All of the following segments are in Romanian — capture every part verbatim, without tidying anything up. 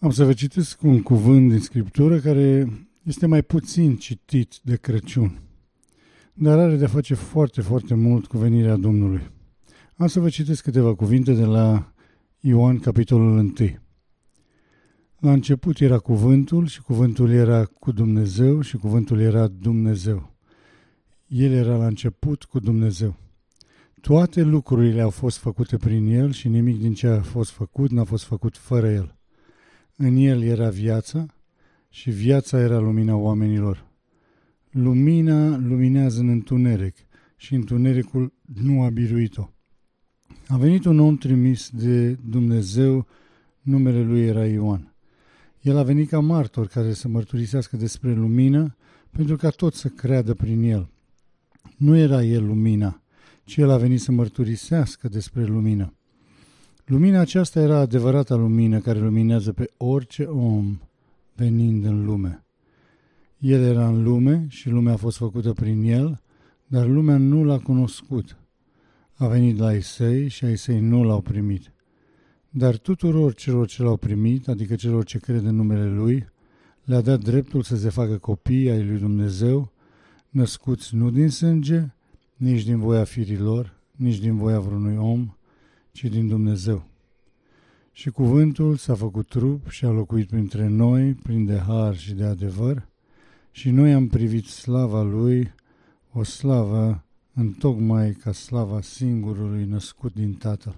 Am să vă citesc un cuvânt din Scriptură care este mai puțin citit de Crăciun, dar are de-a face foarte, foarte mult cu venirea Domnului. Am să vă citesc câteva cuvinte de la Ioan, capitolul unu. La început era cuvântul și cuvântul era cu Dumnezeu și cuvântul era Dumnezeu. El era la început cu Dumnezeu. Toate lucrurile au fost făcute prin El și nimic din ce a fost făcut n-a fost făcut fără El. În El era viața și viața era lumina oamenilor. Lumina luminează în întuneric și întunericul nu a biruit-o. A venit un om trimis de Dumnezeu, numele lui era Ioan. El a venit ca martor care să mărturisească despre lumină, pentru ca toți să creadă prin el. Nu era el lumina, ci el a venit să mărturisească despre lumină. Lumina aceasta era adevărata lumină care luminează pe orice om venind în lume. El era în lume și lumea a fost făcută prin el, dar lumea nu l-a cunoscut. A venit la ai săi și ai săi nu l-au primit. Dar tuturor celor ce l-au primit, adică celor ce cred în numele Lui, le-a dat dreptul să se facă copii ai Lui Dumnezeu, născuți nu din sânge, nici din voia firilor, nici din voia vreunui om, ci din Dumnezeu. Și cuvântul s-a făcut trup și a locuit printre noi, plin de har și de adevăr, și noi am privit slava Lui, o slavă întocmai ca slava singurului născut din Tatăl.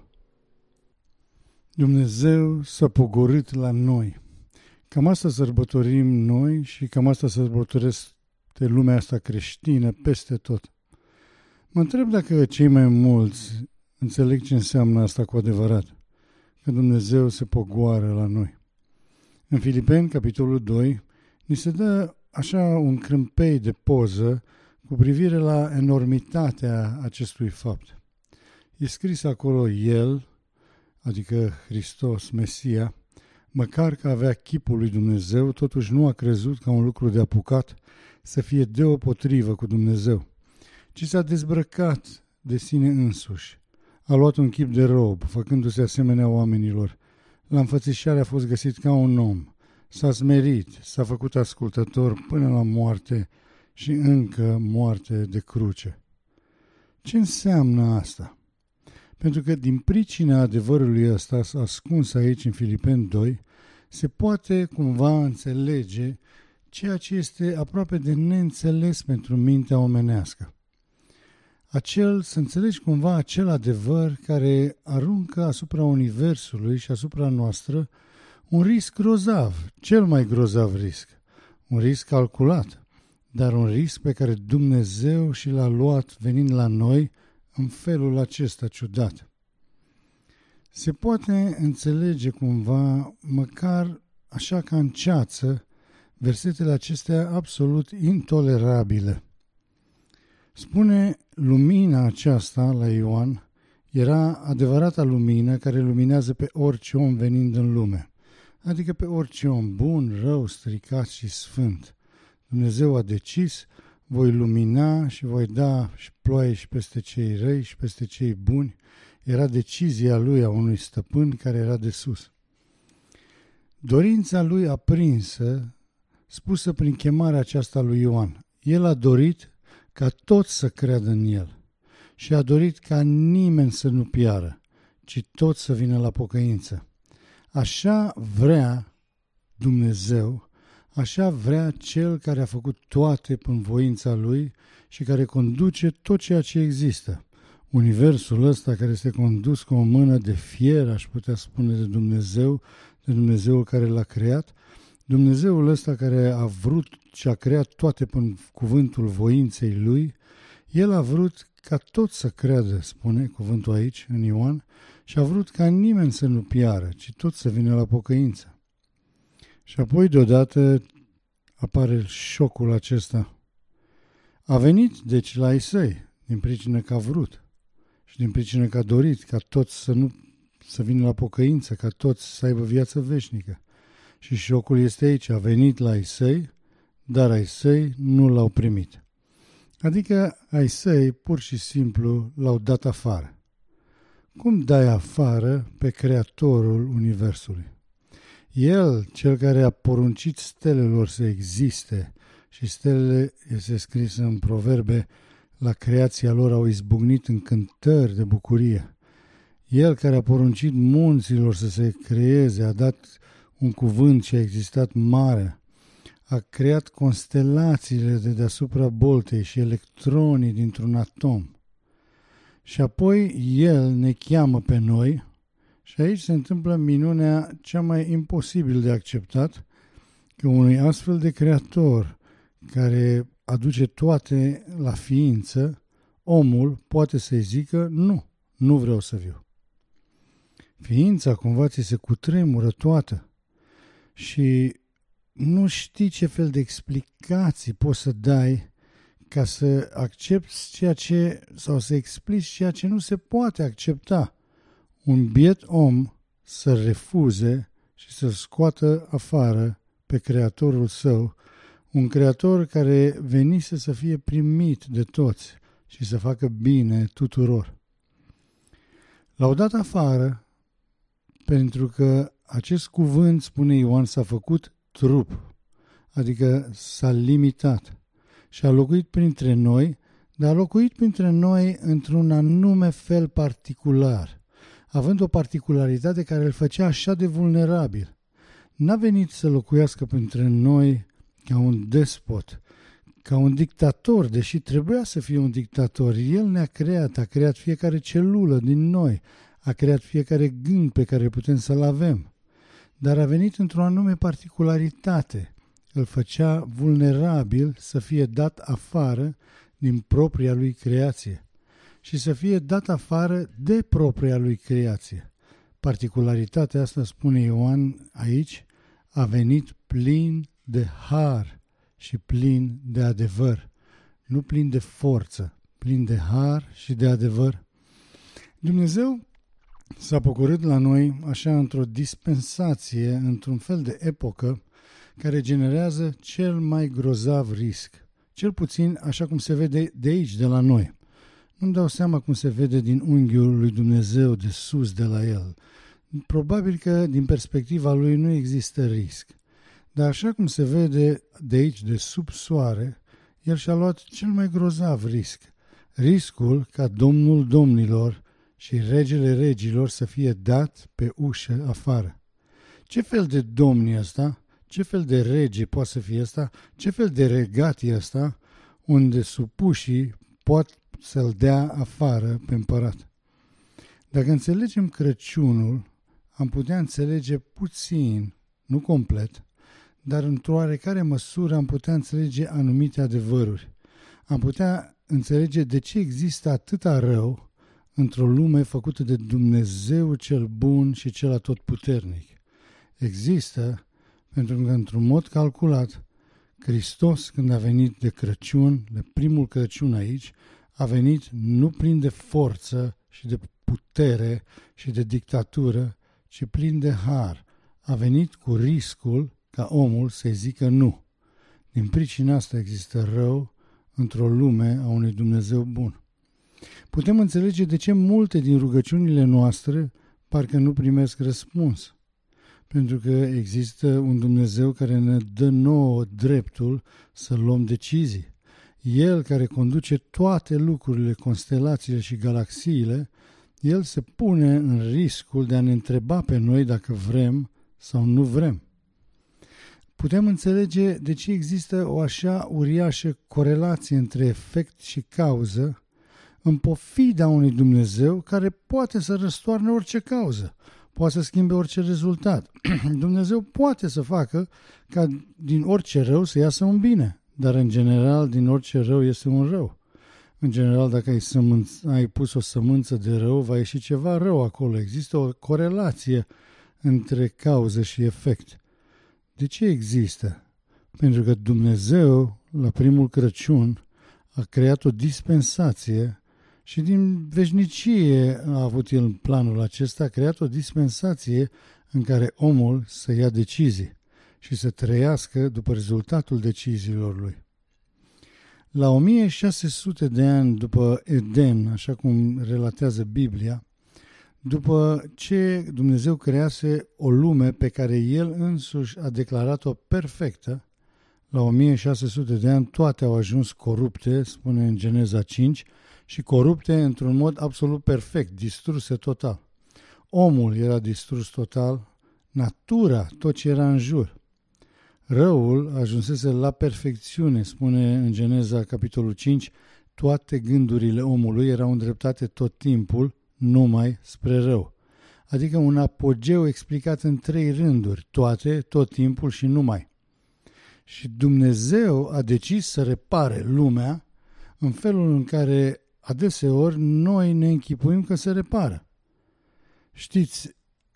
Dumnezeu s-a pogorât la noi. Cam asta sărbătorim noi și cam asta sărbătoresc de lumea asta creștină peste tot. Mă întreb dacă cei mai mulți înțeleg ce înseamnă asta cu adevărat, că Dumnezeu se pogoară la noi. În Filipeni, capitolul doi, ni se dă așa un crâmpei de poză cu privire la enormitatea acestui fapt. E scris acolo El, adică Hristos, Mesia, măcar că avea chipul lui Dumnezeu, totuși nu a crezut ca un lucru de apucat să fie deopotrivă cu Dumnezeu, ci s-a dezbrăcat de sine însuși. A luat un chip de rob, făcându-se asemenea oamenilor. La înfățișare a fost găsit ca un om. S-a smerit, s-a făcut ascultător până la moarte și încă moarte de cruce. Ce înseamnă asta? Pentru că din pricina adevărului ăsta ascuns aici în Filipeni doi, se poate cumva înțelege ceea ce este aproape de neînțeles pentru mintea omenească. Acel, să înțelegi cumva acel adevăr care aruncă asupra universului și asupra noastră un risc grozav, cel mai grozav risc, un risc calculat, dar un risc pe care Dumnezeu și l-a luat venind la noi în felul acesta ciudat. Se poate înțelege cumva, măcar așa ca în ceață, versetele acestea absolut intolerabile. Spune, lumina aceasta la Ioan era adevărata lumină care luminează pe orice om venind în lume, adică pe orice om bun, rău, stricat și sfânt. Dumnezeu a decis, voi lumina și voi da și ploaie și peste cei răi și peste cei buni. Era decizia lui, a unui stăpân care era de sus. Dorința lui aprinsă, spusă prin chemarea aceasta lui Ioan. El a dorit ca toți să creadă în el și a dorit ca nimeni să nu piară, ci toți să vină la pocăință. Așa vrea Dumnezeu, așa vrea Cel care a făcut toate prin voința Lui și care conduce tot ceea ce există. Universul ăsta care este condus cu o mână de fier, aș putea spune, de Dumnezeu, de Dumnezeul care l-a creat, Dumnezeul ăsta care a vrut și a creat toate prin cuvântul voinței Lui, El a vrut ca tot să creadă, spune cuvântul aici, în Ioan, și a vrut ca nimeni să nu piară, ci tot să vină la pocăință. Și apoi, deodată, apare șocul acesta. A venit, deci, la ai săi, din pricină că a vrut și din pricină că a dorit ca toți să, nu, să vină la pocăință, ca toți să aibă viață veșnică. Și șocul este aici, a venit la ai săi, dar ai săi nu l-au primit. Adică ai săi pur și simplu l-au dat afară. Cum dai afară pe Creatorul Universului? El, cel care a poruncit stelelor să existe, și stelele, este scris în Proverbe, la creația lor au izbucnit în cântări de bucurie. El care a poruncit munților să se creeze, a dat un cuvânt și a existat marea, a creat constelațiile de deasupra boltei și electronii dintr-un atom. Și apoi El ne cheamă pe noi și aici se întâmplă minunea cea mai imposibil de acceptat, că unui astfel de creator care aduce toate la ființă, omul poate să-i zică nu, nu vreau să viu. Ființa cumva ți se cutremură toată și nu știi ce fel de explicații poți să dai ca să accepti ceea ce, sau să explici ceea ce nu se poate accepta. Un biet om să refuze și să-l scoată afară pe creatorul său, un creator care venise să fie primit de toți și să facă bine tuturor. L-au dat afară pentru că acest cuvânt, spune Ioan, s-a făcut trup, adică s-a limitat și a locuit printre noi, dar a locuit printre noi într-un anume fel particular, având o particularitate care îl făcea așa de vulnerabil. N-a venit să locuiască printre noi ca un despot, ca un dictator, deși trebuia să fie un dictator. El ne-a creat, a creat fiecare celulă din noi, a creat fiecare gând pe care putem să-l avem, dar a venit într-o anume particularitate. Îl făcea vulnerabil să fie dat afară din propria lui creație și să fie dat afară de propria lui creație. Particularitatea asta, spune Ioan aici, a venit plin de har și plin de adevăr, nu plin de forță, plin de har și de adevăr. Dumnezeu s-a pocorât la noi așa într-o dispensație, într-un fel de epocă care generează cel mai grozav risc, cel puțin așa cum se vede de aici, de la noi. Nu-mi dau seama cum se vede din unghiul lui Dumnezeu de sus de la El. Probabil că din perspectiva lui nu există risc. Dar așa cum se vede de aici, de sub soare, El și-a luat cel mai grozav risc. Riscul ca Domnul domnilor și Regele regilor să fie dat pe ușă afară. Ce fel de domn e ăsta? Ce fel de rege poate să fie ăsta? Ce fel de regat e ăsta unde supușii pot să-l dea afară pe împărat? Dacă înțelegem Crăciunul, am putea înțelege puțin, nu complet, dar într-o oarecare măsură am putea înțelege anumite adevăruri. Am putea înțelege de ce există atâta rău într-o lume făcută de Dumnezeu cel bun și cel atotputernic. Există pentru că, într-un mod calculat, Hristos, când a venit de Crăciun, de primul Crăciun aici, a venit nu plin de forță și de putere și de dictatură, ci plin de har. A venit cu riscul ca omul să-i zică nu. Din pricina asta există rău într-o lume a unui Dumnezeu bun. Putem înțelege de ce multe din rugăciunile noastre parcă nu primesc răspuns. Pentru că există un Dumnezeu care ne dă nouă dreptul să luăm decizii. El care conduce toate lucrurile, constelațiile și galaxiile, El se pune în riscul de a ne întreba pe noi dacă vrem sau nu vrem. Putem înțelege de ce există o așa uriașă corelație între efect și cauză, în pofida unui Dumnezeu care poate să răstoarne orice cauză, poate să schimbe orice rezultat. Dumnezeu poate să facă ca din orice rău să iasă un bine, dar în general din orice rău este un rău. În general, dacă ai, sămânț, ai pus o sămânță de rău, va ieși ceva rău acolo. Există o corelație între cauză și efect. De ce există? Pentru că Dumnezeu, la primul Crăciun, a creat o dispensație și din veșnicie a avut El planul acesta, a creat o dispensație în care omul să ia decizii și să trăiască după rezultatul deciziilor lui. La o mie șase sute de ani după Eden, așa cum relatează Biblia, după ce Dumnezeu crease o lume pe care El însuși a declarat-o perfectă, la o mie șase sute de ani toate au ajuns corupte, spune în Geneza cinci, și corupte într-un mod absolut perfect, distruse total. Omul era distrus total, natura, tot ce era în jur. Răul ajunsese la perfecțiune, spune în Geneza capitolul cinci, toate gândurile omului erau îndreptate tot timpul numai spre rău. Adică un apogeu explicat în trei rânduri, toate, tot timpul și numai. Și Dumnezeu a decis să repare lumea în felul în care adeseori noi ne închipuim că se repară. Știți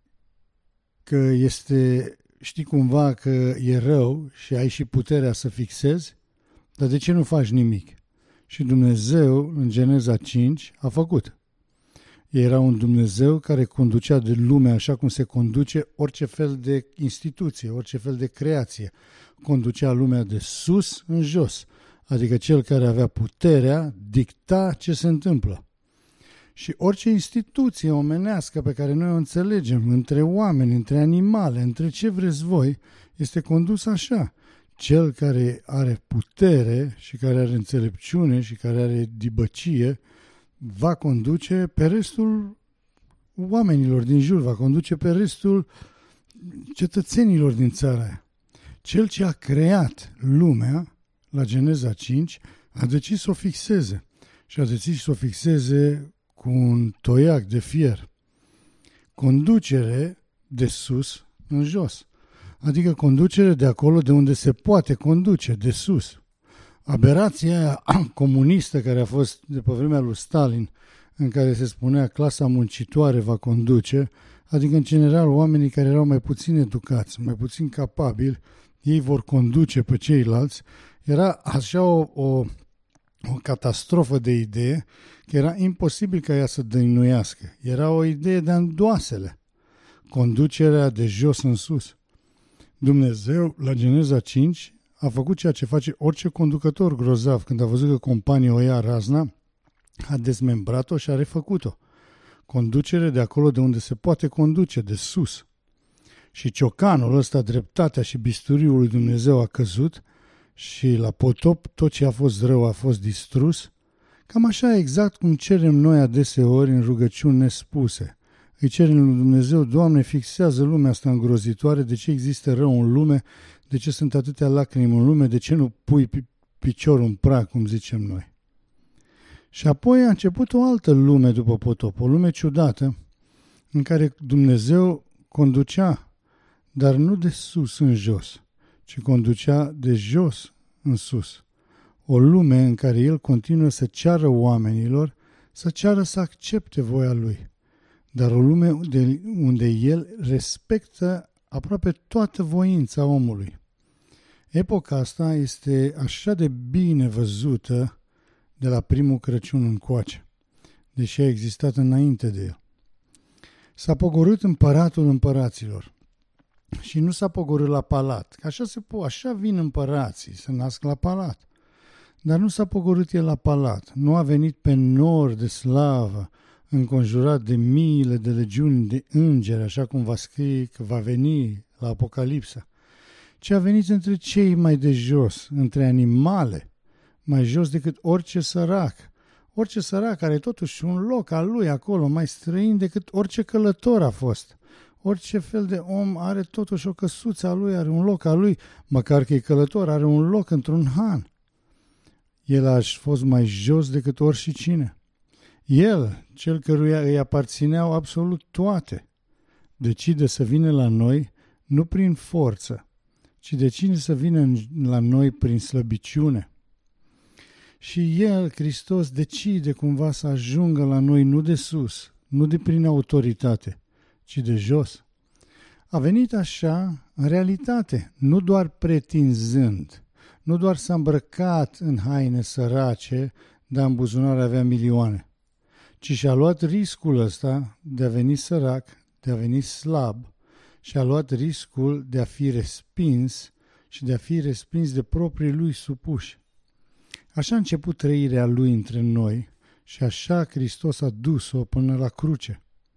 că este, știi cumva că e rău și ai și puterea să fixezi, dar de ce nu faci nimic? Și Dumnezeu, în Geneza cinci, a făcut. Era un Dumnezeu care conducea de lume așa cum se conduce orice fel de instituție, orice fel de creație. Conducea lumea de sus în jos, adică cel care avea puterea dicta ce se întâmplă. Și orice instituție omenească pe care noi o înțelegem, între oameni, între animale, între ce vreți voi, este condus așa. Cel care are putere și care are înțelepciune și care are dibăcie, va conduce pe restul oamenilor din jur, va conduce pe restul cetățenilor din țara aia. Cel ce a creat lumea, la Geneza cinci, a decis să o fixeze și a decis să o fixeze cu un toiac de fier. Conducere de sus în jos, adică conducere de acolo de unde se poate conduce, de sus. Aberația aia comunistă care a fost de pe vremea lui Stalin, în care se spunea clasa muncitoare va conduce, adică în general oamenii care erau mai puțin educați, mai puțin capabili, ei vor conduce pe ceilalți, era așa o, o, o catastrofă de idee că era imposibil ca ea să dăinuiască. Era o idee de îndoasele, conducerea de jos în sus. Dumnezeu, la Geneza cinci, a făcut ceea ce face orice conducător grozav când a văzut că compania o ia razna, a dezmembrat-o și a refăcut-o. Conducere de acolo de unde se poate conduce, de sus. Și ciocanul ăsta, dreptatea și bisturiul lui Dumnezeu a căzut și la potop tot ce a fost rău a fost distrus, cam așa exact cum cerem noi adeseori în rugăciuni nespuse. Îi cerem lui Dumnezeu, Doamne, fixează lumea asta îngrozitoare, de ce există rău în lume, de ce sunt atâtea lacrimi în lume, de ce nu pui piciorul în prag, cum zicem noi. Și apoi a început o altă lume după potop, o lume ciudată, în care Dumnezeu conducea, dar nu de sus în jos, ci conducea de jos în sus. O lume în care El continuă să ceară oamenilor, să ceară să accepte voia Lui, dar o lume unde, unde El respectă aproape toată voința omului. Epoca asta este așa de bine văzută de la primul Crăciun încoace, deși a existat înainte de el. S-a pogorât împăratul împăraților și nu s-a pogorât la palat, că așa, se po- așa vin împărații, se nasc la palat. Dar nu s-a pogorât el la palat, nu a venit pe nor de slavă, înconjurat de miile de legiuni de îngeri, așa cum va scrie că va veni la Apocalipsa, ci a venit între cei mai de jos, între animale, mai jos decât orice sărac. Orice sărac are totuși un loc al lui acolo, mai străin decât orice călător a fost. Orice fel de om are totuși o căsuță a lui, are un loc al lui, măcar că e călător, are un loc într-un han. El a fost mai jos decât oricine. El, cel căruia îi aparțineau absolut toate, decide să vină la noi nu prin forță, ci decide să vină la noi prin slăbiciune. Și El, Hristos, decide cumva să ajungă la noi nu de sus, nu de prin autoritate, ci de jos. A venit așa, în realitate, nu doar pretinzând, nu doar s-a îmbrăcat în haine sărace, dar în buzunar avea milioane, ci și-a luat riscul ăsta de a veni sărac, de a veni slab și a luat riscul de a fi respins și de a fi respins de proprii lui supuși. Așa a început trăirea lui între noi și așa Hristos a dus-o până la cruce.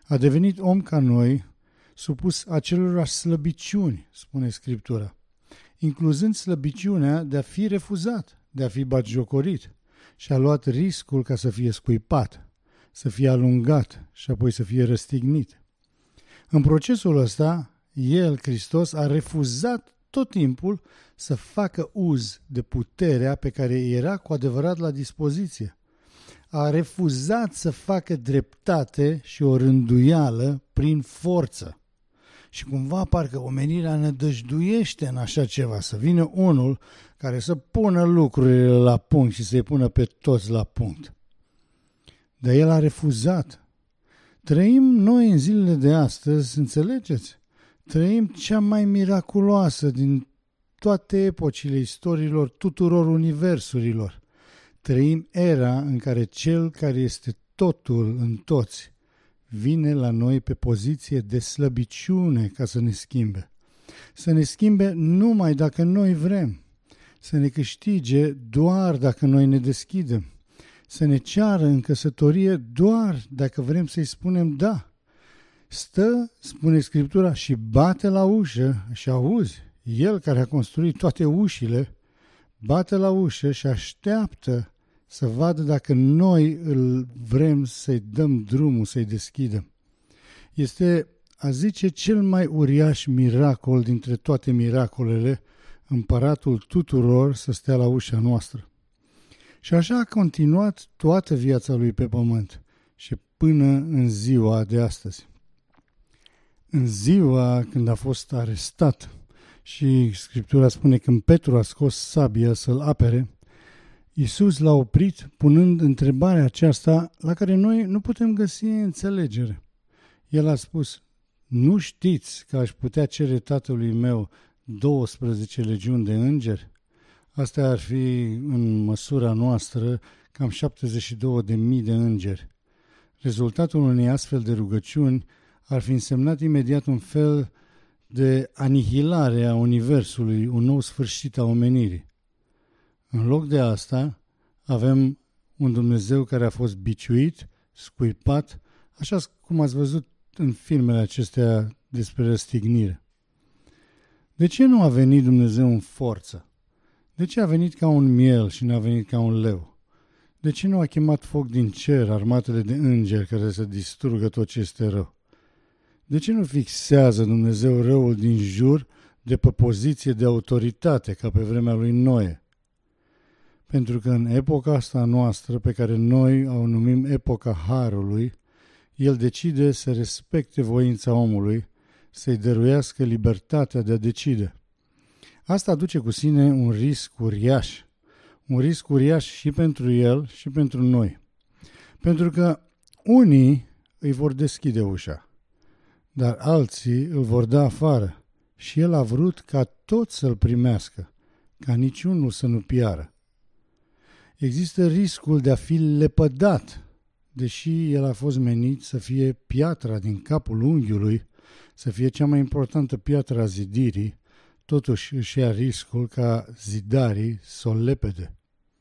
A devenit om ca noi, supus acelorași slăbiciuni, spune Scriptura, incluzând slăbiciunea de a fi refuzat, de a fi batjocorit, și a luat riscul ca să fie scuipat, să fie alungat și apoi să fie răstignit. În procesul ăsta, El, Hristos, a refuzat tot timpul să facă uz de puterea pe care era cu adevărat la dispoziție. A refuzat să facă dreptate și o rânduială prin forță. Și cumva parcă omenirea nădăjduiește în așa ceva, să vină unul care să pună lucrurile la punct și să-i pună pe toți la punct. Dar El a refuzat. Trăim noi în zilele de astăzi, înțelegeți? Trăim cea mai miraculoasă din toate epocile istoriilor tuturor universurilor. Trăim era în care Cel care este totul în toți vine la noi pe poziție de slăbiciune ca să ne schimbe. Să ne schimbe numai dacă noi vrem. Să ne câștige doar dacă noi ne deschidem. Să ne ceară în căsătorie doar dacă vrem să-i spunem da. Stă, spune Scriptura, și bate la ușă și auzi. El care a construit toate ușile, bate la ușă și așteaptă să vadă dacă noi îl vrem să-i dăm drumul, să-i deschidem. Este, a zice, cel mai uriaș miracol dintre toate miracolele, împăratul tuturor să stea la ușa noastră. Și așa a continuat toată viața lui pe pământ și până în ziua de astăzi. În ziua când a fost arestat și Scriptura spune că când Petru a scos sabia să-l apere, Iisus l-a oprit punând întrebarea aceasta la care noi nu putem găsi înțelegere. El a spus, nu știți că aș putea cere tatălui meu douăsprezece legiuni de îngeri? Astea ar fi, în măsura noastră, cam șaptezeci și două de mii de îngeri. Rezultatul unei astfel de rugăciuni ar fi însemnat imediat un fel de anihilare a Universului, un nou sfârșit a omenirii. În loc de asta, avem un Dumnezeu care a fost biciuit, scuipat, așa cum ați văzut în filmele acestea despre răstignire. De ce nu a venit Dumnezeu în forță? De ce a venit ca un miel și nu a venit ca un leu? De ce nu a chemat foc din cer, armatele de îngeri care să distrugă tot ce este rău? De ce nu fixează Dumnezeu răul din jur de pe poziție de autoritate, ca pe vremea lui Noe? Pentru că în epoca asta noastră, pe care noi o numim epoca Harului, El decide să respecte voința omului, să-i dăruiască libertatea de a decide. Asta aduce cu sine un risc uriaș, un risc uriaș și pentru El și pentru noi. Pentru că unii îi vor deschide ușa, dar alții îl vor da afară și El a vrut ca toți să-L primească, ca niciunul să nu piară. Există riscul de a fi lepădat, deși El a fost menit să fie piatra din capul unghiului, să fie cea mai importantă piatră a zidirii, totuși își ia riscul ca zidarii să o lepede.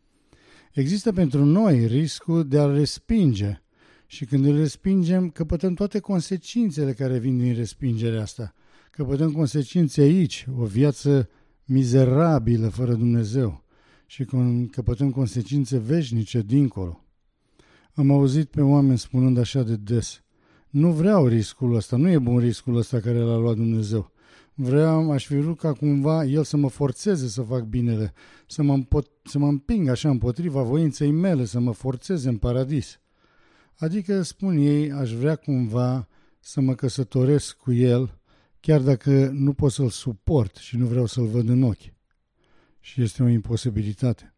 Există pentru noi riscul de a-L respinge și când îl respingem, căpătăm toate consecințele care vin din respingerea asta. Căpătăm consecințe aici, o viață mizerabilă fără Dumnezeu și căpătăm consecințe veșnice dincolo. Am auzit pe oameni spunând așa de des, nu vreau riscul ăsta, nu e bun riscul ăsta care l-a luat Dumnezeu. Vreau, aș fi vrut ca cumva El să mă forțeze să fac binele, să mă, împot, să mă împing așa împotriva voinței mele, să mă forțeze în paradis. Adică, spun ei, aș vrea cumva să mă căsătoresc cu El, chiar dacă nu pot să-L suport și nu vreau să-L văd în ochi. Și este o imposibilitate.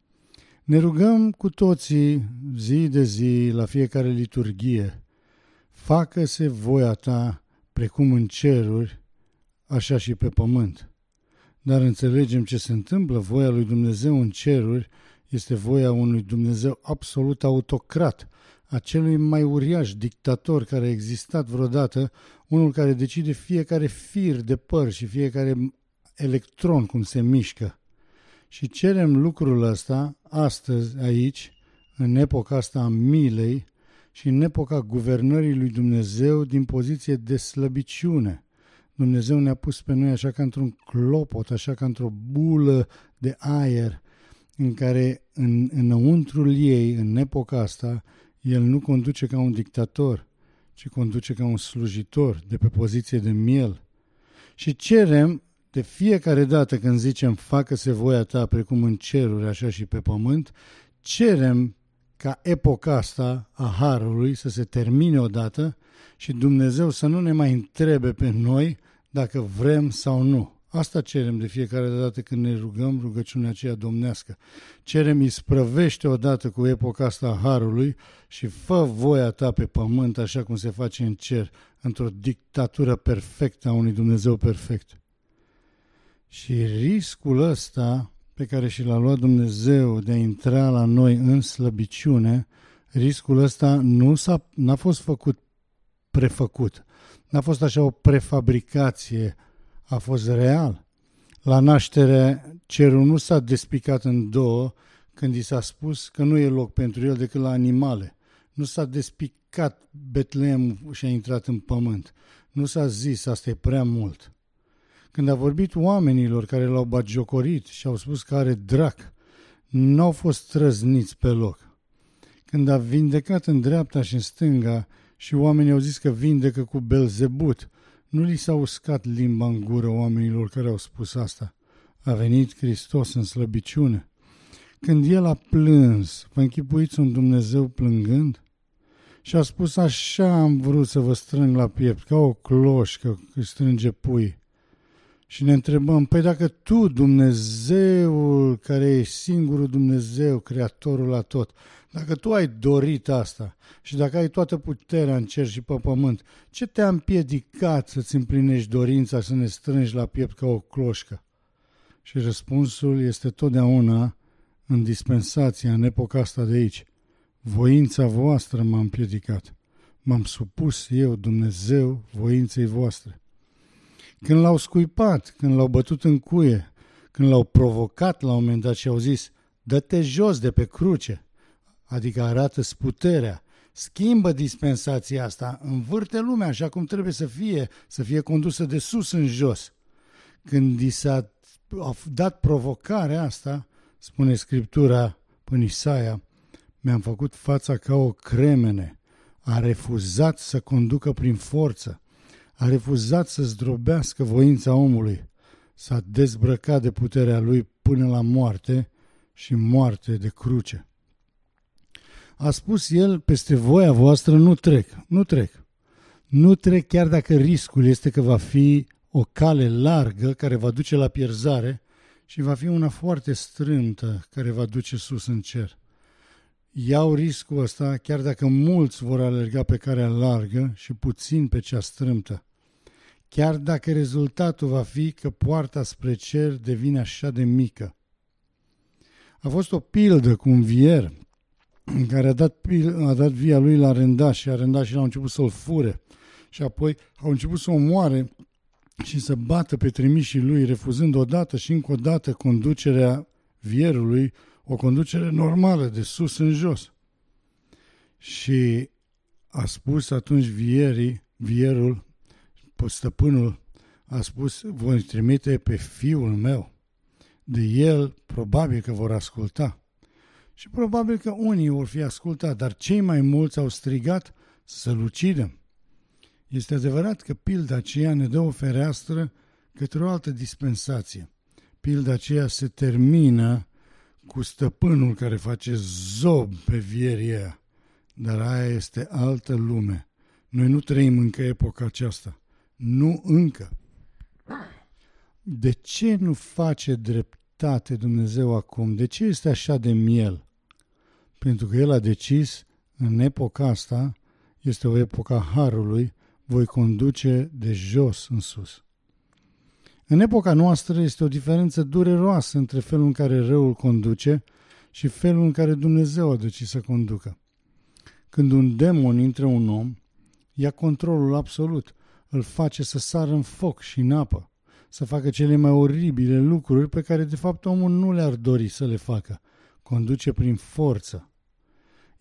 Ne rugăm cu toții, zi de zi, la fiecare liturghie, facă-se voia Ta precum în ceruri, așa și pe pământ. Dar înțelegem ce se întâmplă, voia lui Dumnezeu în ceruri este voia unui Dumnezeu absolut autocrat, a celui mai uriaș dictator care a existat vreodată, unul care decide fiecare fir de păr și fiecare electron cum se mișcă. Și cerem lucrul ăsta astăzi aici, în epoca asta a milei și în epoca guvernării lui Dumnezeu din poziție de slăbiciune. Dumnezeu ne-a pus pe noi așa ca într-un clopot, așa ca într-o bulă de aer, în care în, înăuntrul ei, în epoca asta, El nu conduce ca un dictator, ci conduce ca un slujitor de pe poziție de miel. Și cerem de fiecare dată când zicem facă-se voia ta precum în ceruri, așa și pe pământ, cerem ca epoca asta a harului să se termine odată și Dumnezeu să nu ne mai întrebe pe noi dacă vrem sau nu. Asta cerem de fiecare dată când ne rugăm rugăciunea aceea domnească. Cerem, isprăvește odată cu epoca asta a harului și fă voia ta pe pământ așa cum se face în cer, într-o dictatură perfectă a unui Dumnezeu perfect. Și riscul ăsta pe care și l-a luat Dumnezeu de a intra la noi în slăbiciune, riscul ăsta nu s-a, n-a fost făcut prefăcut. N-a fost așa o prefabricație, a fost real. La naștere, cerul nu s-a despicat în două când i s-a spus că nu e loc pentru el decât la animale. Nu s-a despicat Betlehem și a intrat în pământ. Nu s-a zis, asta e prea mult. Când a vorbit oamenilor care l-au batjocorit și au spus că are drac, n-au fost trăzniți pe loc. Când a vindecat în dreapta și în stânga și oamenii au zis că vindecă cu Belzebut, nu li s-a uscat limba în gură oamenilor care au spus asta. A venit Hristos în slăbiciune. Când El a plâns, vă închipuiți un Dumnezeu plângând? Și a spus, așa am vrut să vă strâng la piept, ca o cloșcă își strânge pui. Și ne întrebăm, păi dacă tu, Dumnezeul, care ești singurul Dumnezeu, Creatorul la tot, dacă tu ai dorit asta și dacă ai toată puterea în cer și pe pământ, ce te-a împiedicat să-ți împlinești dorința să ne strângi la piept ca o cloșcă? Și răspunsul este totdeauna în dispensația, în epoca asta de aici. Voința voastră m-a împiedicat. M-am supus eu, Dumnezeu, voinței voastre. Când l-au scuipat, când l-au bătut în cuie, când l-au provocat la un moment dat și au zis, dă-te jos de pe cruce, adică arată-ți puterea, schimbă dispensația asta, învârte lumea așa cum trebuie să fie, să fie condusă de sus în jos. Când i s-a dat provocarea asta, spune Scriptura în Isaia, mi-am făcut fața ca o cremene, a refuzat să conducă prin forță, a refuzat să zdrobească voința omului, s-a dezbrăcat de puterea lui până la moarte și moarte de cruce. A spus el, peste voia voastră nu trec, nu trec. Nu trec chiar dacă riscul este că va fi o cale largă care va duce la pierzare și va fi una foarte strâmtă care va duce sus în cer. Iau riscul ăsta chiar dacă mulți vor alerga pe calea largă și puțin pe cea strâmtă. Chiar dacă rezultatul va fi că poarta spre cer devine așa de mică. A fost o pildă cu un vier în care a dat, a dat via lui la rendași și rendașii au început să-l fure și apoi au început să o omoare și să bată pe trimișii lui, refuzând odată și încă o dată conducerea vierului, o conducere normală, de sus în jos. Și a spus atunci vierii, vierul, stăpânul, a spus, voi trimite pe fiul meu. De el probabil că vor asculta. Și probabil că unii vor fi ascultat, dar cei mai mulți au strigat să-l ucidem. Este adevărat că pilda aceea ne dă o fereastră către o altă dispensație. Pilda aceea se termină cu stăpânul care face zob pe vierii aia. Dar aia este altă lume. Noi nu trăim încă epoca aceasta. Nu încă. De ce nu face dreptate Dumnezeu acum? De ce este așa de miel? Pentru că El a decis, în epoca asta, este o epoca harului, voi conduce de jos în sus. În epoca noastră este o diferență dureroasă între felul în care răul conduce și felul în care Dumnezeu a decis să conducă. Când un demon intră un om, ia controlul absolut, îl face să sară în foc și în apă, să facă cele mai oribile lucruri pe care de fapt omul nu le-ar dori să le facă. Conduce prin forță.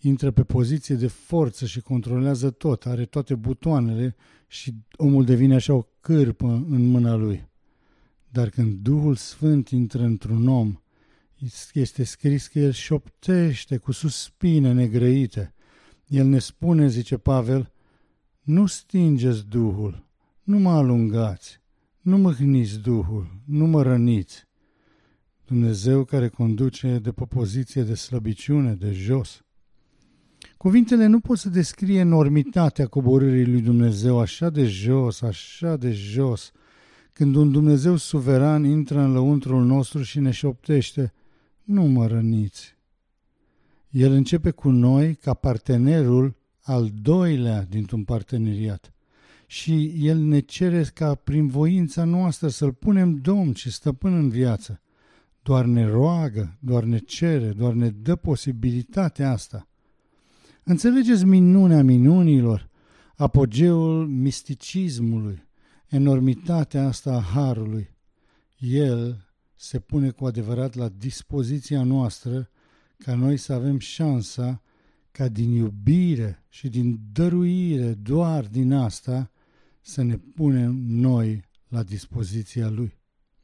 intră pe poziție de forță și controlează tot, are toate butoanele și omul devine așa o cârpă în mâna lui. Dar când Duhul Sfânt intră într-un om, este scris că el șoptește cu suspine negrăite. El ne spune, zice Pavel, nu stingeți Duhul, nu mă alungați, nu mâhniți Duhul, nu mă răniți. Dumnezeu care conduce de pe poziție de slăbiciune, de jos. Cuvintele nu pot să descrie enormitatea coborârii lui Dumnezeu așa de jos, așa de jos, când un Dumnezeu suveran intră în lăuntrul nostru și ne șoptește, nu mă răniți. El începe cu noi ca partenerul al doilea dintr-un parteneriat și El ne cere ca prin voința noastră să-L punem Domn și stăpân în viață. Doar ne roagă, doar ne cere, doar ne dă posibilitatea asta. Înțelegeți minunea minunilor, apogeul misticismului, enormitatea asta a harului. El se pune cu adevărat la dispoziția noastră ca noi să avem șansa ca din iubire și din dăruire, doar din asta, să ne punem noi la dispoziția Lui.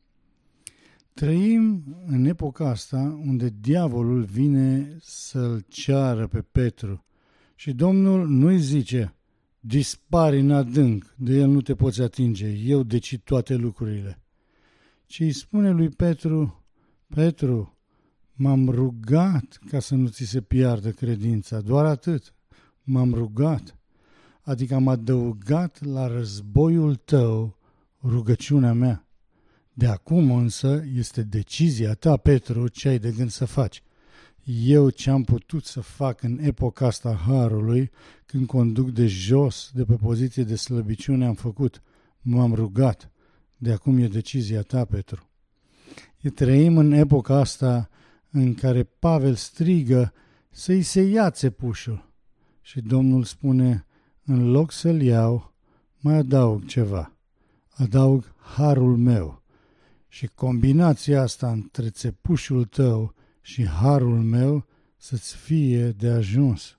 Trăim în epoca asta unde diavolul vine să-l ceară pe Petru și Domnul nu-i zice, dispari în adânc, de el nu te poți atinge, eu decid toate lucrurile. Ci îi spune lui Petru, Petru, m-am rugat ca să nu ți se piardă credința, doar atât, m-am rugat, adică am adăugat la războiul tău rugăciunea mea. De acum însă este decizia ta, Petru, ce ai de gând să faci. Eu ce am putut să fac în epoca asta harului, când conduc de jos, de pe poziție de slăbiciune, am făcut, m-am rugat. De acum e decizia ta, Petru. E trăim în epoca asta în care Pavel strigă să-i se ia țepușul. Și Domnul spune, în loc să-l iau, mai adaug ceva. Adaug harul meu. Și combinația asta între țepușul tău și harul meu să-ți fie de ajuns.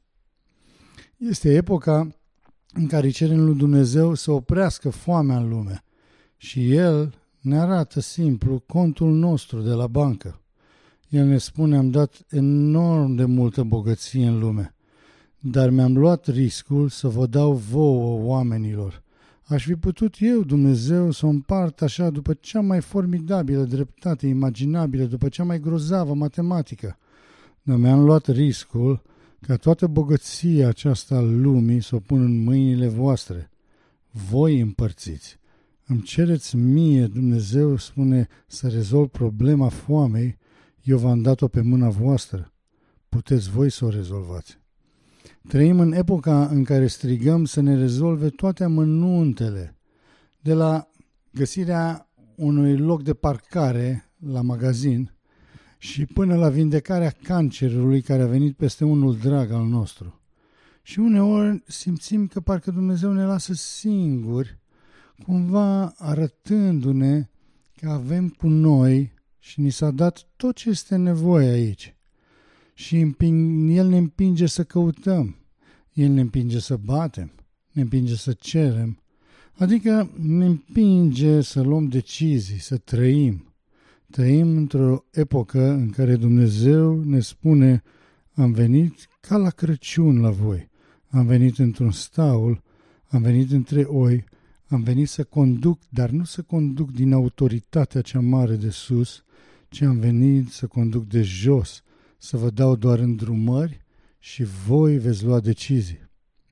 Este epoca în care cerem lui Dumnezeu să oprească foamea în lume și El ne arată simplu contul nostru de la bancă. El ne spune, am dat enorm de multă bogăție în lume, dar mi-am luat riscul să vă dau vouă oamenilor. Aș fi putut eu, Dumnezeu, să o împart așa după cea mai formidabilă dreptate imaginabilă, după cea mai grozavă matematică. Dar mi-am luat riscul ca toată bogăția aceasta a lumii să o pun în mâinile voastre. Voi împărțiți. Îmi cereți mie, Dumnezeu spune, să rezolv problema foamei, eu v-am dat-o pe mâna voastră. Puteți voi să o rezolvați. Trăim în epoca în care strigăm să ne rezolve toate amănuntele, de la găsirea unui loc de parcare la magazin și până la vindecarea cancerului care a venit peste unul drag al nostru. Și uneori simțim că parcă Dumnezeu ne lasă singuri, cumva arătându-ne că avem cu noi și ni s-a dat tot ce este nevoie aici. Și împing, El ne împinge să căutăm, El ne împinge să batem, ne împinge să cerem, adică ne împinge să luăm decizii, să trăim. Trăim într-o epocă în care Dumnezeu ne spune, am venit ca la Crăciun la voi, am venit într-un staul, am venit între oi, am venit să conduc, dar nu să conduc din autoritatea cea mare de sus, ci am venit să conduc de jos, să vă dau doar îndrumări și voi veți lua decizii.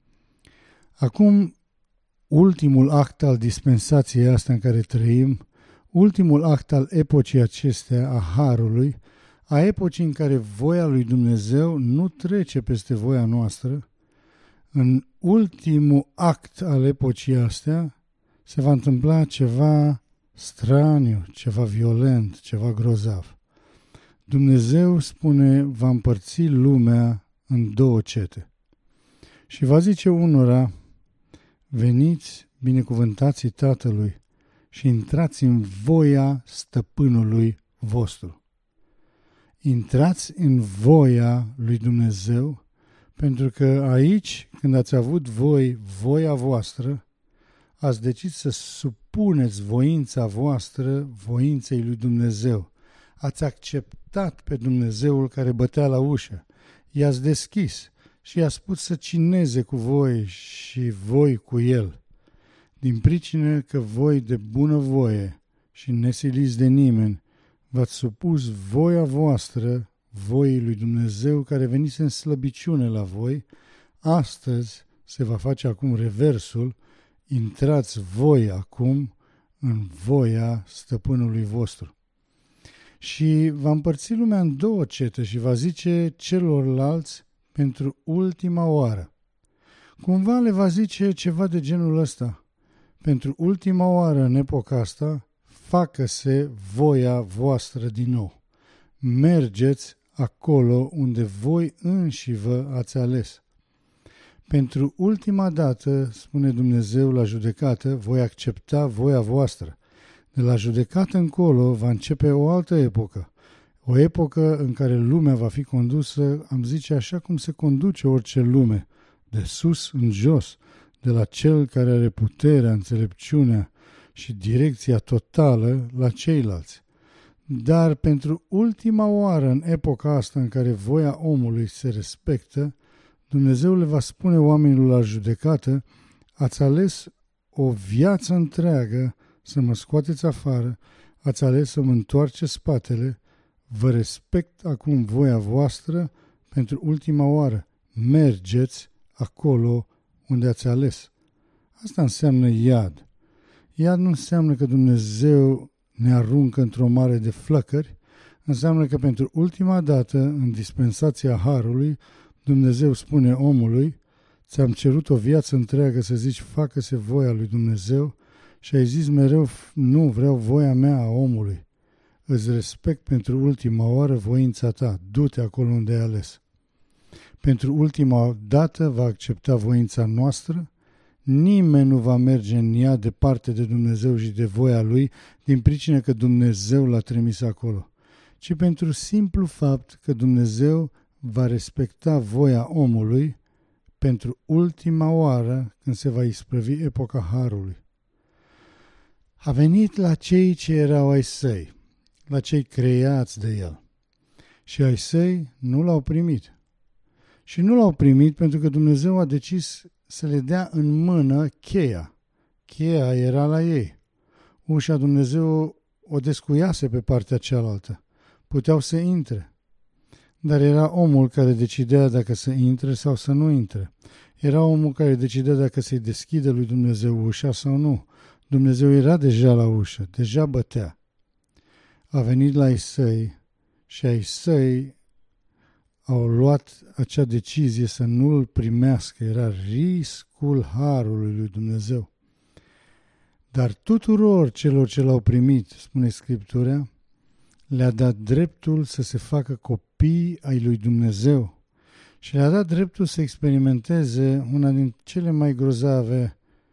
Acum, ultimul act al dispensației astea în care trăim, ultimul act al epocii acestea a harului, a epocii în care voia lui Dumnezeu nu trece peste voia noastră, în ultimul act al epocii astea se va întâmpla ceva straniu, ceva violent, ceva grozav. Dumnezeu spune, va împărți lumea în două cete. Și va zice unora, veniți, binecuvântații Tatălui, și intrați în voia stăpânului vostru. Intrați în voia lui Dumnezeu, Pentru că aici, când ați avut voi voia voastră, ați decis să supuneți voința voastră voinței lui Dumnezeu. Ați acceptat pe Dumnezeul care bătea la ușă. I-ați deschis și i-ați spus să cineze cu voi și voi cu el. Din pricină că voi de bunăvoie și nesiliți de nimeni, v-ați supus voia voastră voii lui Dumnezeu care venise în slăbiciune la voi, astăzi se va face acum reversul, intrați voi acum în voia stăpânului vostru. Și va împărți lumea în două cete și va zice celorlalți pentru ultima oară. Cumva le va zice ceva de genul ăsta. Pentru ultima oară în epoca asta, facă-se voia voastră din nou. Mergeți acolo unde voi înși vă ați ales. Pentru ultima dată, spune Dumnezeu la judecată, voi accepta voia voastră. De la judecată încolo va începe o altă epocă. O epocă în care lumea va fi condusă, am zice, așa cum se conduce orice lume, de sus în jos, de la cel care are puterea, înțelepciunea și direcția totală la ceilalți. Dar pentru ultima oară în epoca asta în care voia omului se respectă, Dumnezeu le va spune oamenilor la judecată, ați ales o viață întreagă să mă scoateți afară, ați ales să mă întoarceți spatele, vă respect acum voia voastră pentru ultima oară. Mergeți acolo unde ați ales. Asta înseamnă iad. Iad nu înseamnă că Dumnezeu ne aruncă într-o mare de flăcări, înseamnă că pentru ultima dată, în dispensația Harului, Dumnezeu spune omului, ți-am cerut o viață întreagă să zici facă-se voia lui Dumnezeu și ai zis mereu nu vreau voia mea a omului. Îți respect pentru ultima oară voința ta, du-te acolo unde ai ales. Pentru ultima dată va accepta voința noastră, nimeni nu va merge în ea departe de Dumnezeu și de voia Lui din pricină că Dumnezeu l-a trimis acolo, ci pentru simplu fapt că Dumnezeu va respecta voia omului pentru ultima oară când se va isprăvi epoca Harului. A venit la cei ce erau ai săi, la cei creați de El, și ai săi nu l-au primit. Și nu l-au primit pentru că Dumnezeu a decis să le dea în mână cheia. Cheia era la ei. Ușa Dumnezeu o descuiase pe partea cealaltă. Puteau să intre. Dar era omul care decidea dacă să intre sau să nu intre. Era omul care decidea dacă să-i deschide lui Dumnezeu ușa sau nu. Dumnezeu era deja la ușă, deja bătea. A venit la ai săi și ai săi au luat acea decizie să nu îl primească. Era riscul harului lui Dumnezeu. Dar tuturor celor ce l-au primit, spune Scriptura, le-a dat dreptul să se facă copii ai lui Dumnezeu și le-a dat dreptul să experimenteze una din cele mai grozave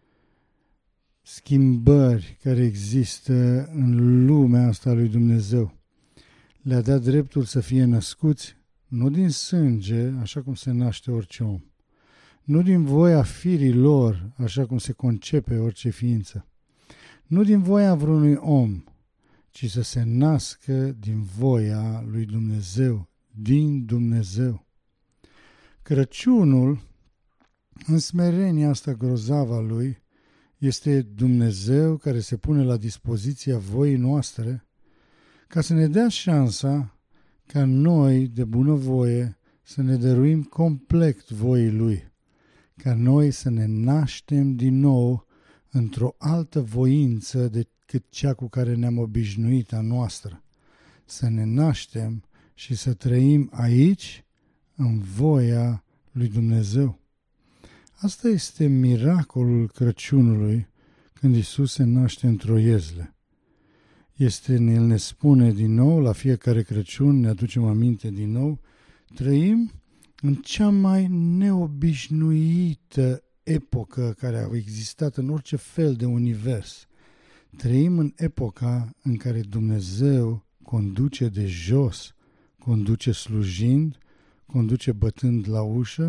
schimbări care există în lumea asta lui Dumnezeu. Le-a dat dreptul să fie născuți nu din sânge, așa cum se naște orice om, nu din voia firii lor, așa cum se concepe orice ființă, nu din voia vreunui om, ci să se nască din voia lui Dumnezeu, din Dumnezeu. Crăciunul, în smerenia asta grozavă a lui, este Dumnezeu care se pune la dispoziția voii noastre ca să ne dea șansa ca noi, de bunăvoie, să ne dăruim complet voii Lui, ca noi să ne naștem din nou într-o altă voință decât cea cu care ne-am obișnuit a noastră, să ne naștem și să trăim aici în voia lui Dumnezeu. Asta este miracolul Crăciunului când Iisus se naște într-o iezle. Este, El ne spune din nou, la fiecare Crăciun ne aducem aminte din nou, trăim în cea mai neobișnuită epocă care a existat în orice fel de univers. Trăim în epoca în care Dumnezeu conduce de jos, conduce slujind, conduce bătând la ușă,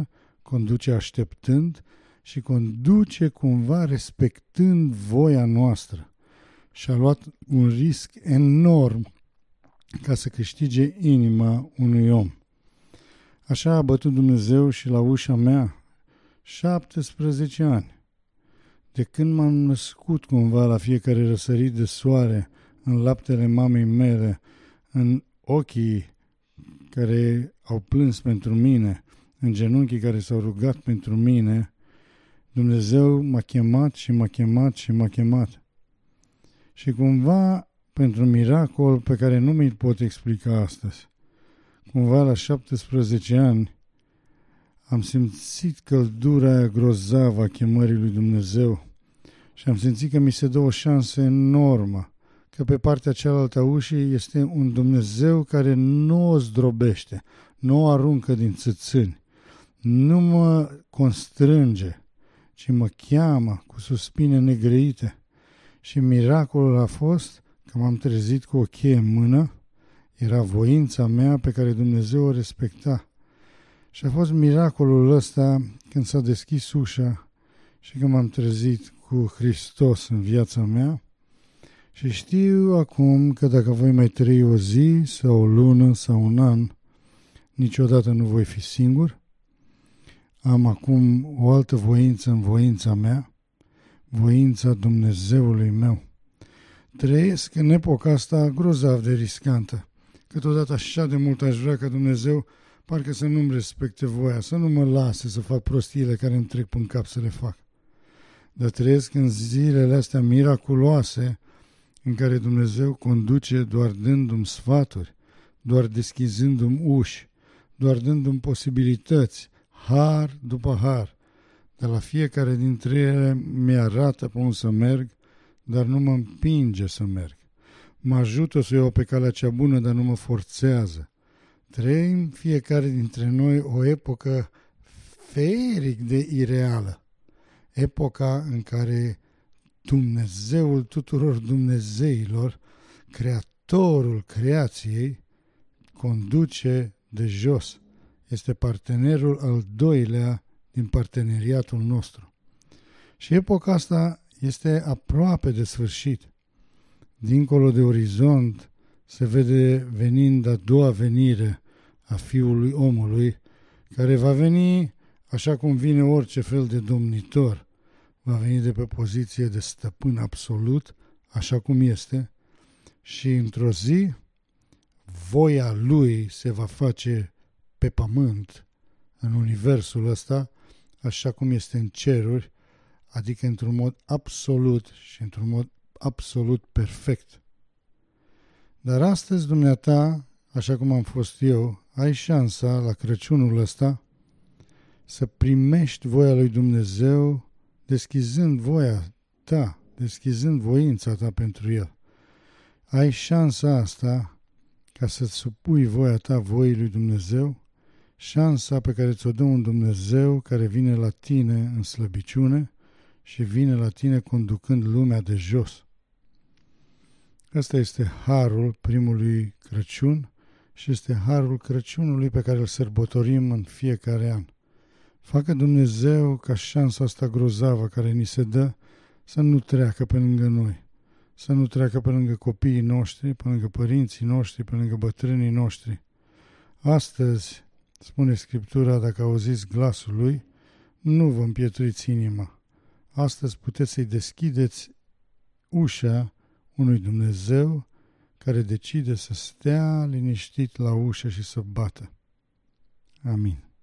conduce așteptând și conduce cumva respectând voia noastră. Și a luat un risc enorm ca să câștige inima unui om. Așa a bătut Dumnezeu și la ușa mea șaptesprezece ani. De când m-am născut cumva la fiecare răsărit de soare, în laptele mamei mele, în ochii care au plâns pentru mine, în genunchii care s-au rugat pentru mine, Dumnezeu m-a chemat și m-a chemat și m-a chemat. Și cumva, pentru un miracol pe care nu mi-l pot explica astăzi, cumva la șaptesprezece ani, am simțit căldura aia grozavă a chemării lui Dumnezeu și am simțit că mi se dă o șansă enormă, că pe partea cealaltă a ușii este un Dumnezeu care nu o zdrobește, nu o aruncă din țâțâni, nu mă constrânge, ci mă cheamă cu suspine negrăite. Și miracolul a fost că m-am trezit cu o cheie în mână, era voința mea pe care Dumnezeu o respecta. Și a fost miracolul ăsta când s-a deschis ușa și când m-am trezit cu Hristos în viața mea. Și știu acum că dacă voi mai trăi o zi sau o lună sau un an, niciodată nu voi fi singur. Am acum o altă voință în voința mea, voința Dumnezeului meu. Trăiesc în epoca asta grozav de riscantă. Câteodată așa de mult aș vrea ca Dumnezeu parcă să nu-mi respecte voia, să nu mă lase să fac prostiile care îmi trec în cap să le fac. Dar trăiesc în zilele astea miraculoase în care Dumnezeu conduce doar dându-mi sfaturi, doar deschizându-mi uși, doar dându-mi posibilități, har după har. Dar la fiecare dintre ele mi-arată pe unde să merg, dar nu mă împinge să merg. Mă ajută să o iau pe calea cea bună, dar nu mă forțează. Trăim fiecare dintre noi o epocă feeric de ireală. Epoca în care Dumnezeul tuturor Dumnezeilor, Creatorul creației, conduce de jos. Este partenerul al doilea din parteneriatul nostru. Și epoca asta este aproape de sfârșit. Dincolo de orizont se vede venind a doua venire a Fiului Omului, care va veni așa cum vine orice fel de domnitor. Va veni de pe poziție de stăpân absolut, așa cum este, și într-o zi voia Lui se va face pe pământ, în universul ăsta, așa cum este în ceruri, adică într-un mod absolut și într-un mod absolut perfect. Dar astăzi, dumneata, așa cum am fost eu, ai șansa la Crăciunul ăsta să primești voia lui Dumnezeu deschizând voia ta, deschizând voința ta pentru El. Ai șansa asta ca să-ți supui voia ta voii lui Dumnezeu, șansa pe care ți-o dă un Dumnezeu care vine la tine în slăbiciune și vine la tine conducând lumea de jos. Asta este harul primului Crăciun și este harul Crăciunului pe care îl sărbătorim în fiecare an. Facă Dumnezeu ca șansa asta grozavă care ni se dă să nu treacă pe lângă noi, să nu treacă pe lângă copiii noștri, pe lângă părinții noștri, pe lângă bătrânii noștri. Astăzi, spune Scriptura, dacă auziți glasul Lui, nu vă împietriți inima. Astăzi puteți să-i deschideți ușa unui Dumnezeu care decide să stea liniștit la ușă și să bată. Amin.